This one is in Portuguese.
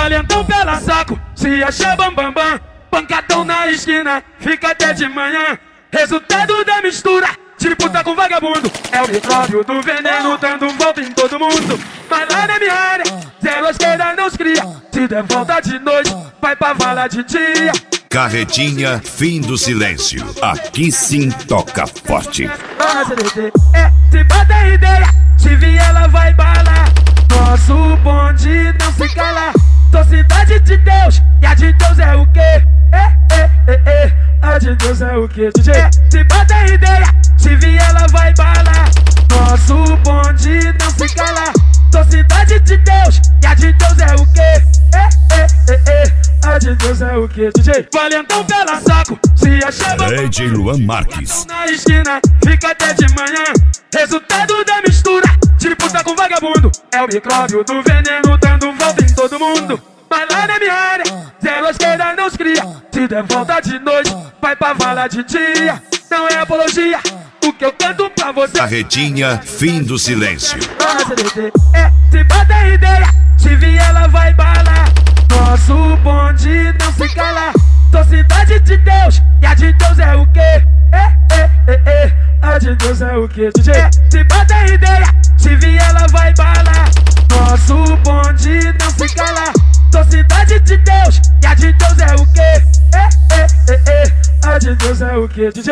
Valentão pela saco, se achar bambambam. Pancadão na esquina, fica até de manhã. Resultado da mistura, tipo tá com vagabundo. É o micróbio do veneno dando volta em todo mundo. Mas lá na minha área, zero esquerda não se cria. Se der volta de noite, vai pra vala de dia. Carretinha, fim do silêncio. Aqui sim toca forte. Se bota ideia, se vier ela vai balar. Nosso bonde não se cala. Sou cidade de Deus, e a de Deus é o quê? A de Deus é o quê, DJ? Se bota ideia, se vier ela vai balar. Nosso bonde não se cala. Sou cidade de Deus, e a de Deus é o quê? A de Deus é o quê, DJ? Valentão pela saco, se achar DJ Luan Marques. na esquina, fica até de manhã. Resultado da mistura, tipo tá com vagabundo. É o micróbio do veneno dando volta em todo mundo. Mas lá na minha área, zero esquerda não se cria. Se der volta de noite, vai pra vala de dia. Não é apologia, o que eu canto pra você. Carretinha, fim do silêncio. Se bota ideia, se vier ela vai balar. Nosso bonde não se cala. Sou cidade de Deus, e a de Deus é o quê? A de Deus é o quê, DJ? Se bota ideia, se vier ela vai balar. Nosso bonde não se cala. Sou cidade de Deus, e a de Deus é o quê? A de Deus é o quê, DJ?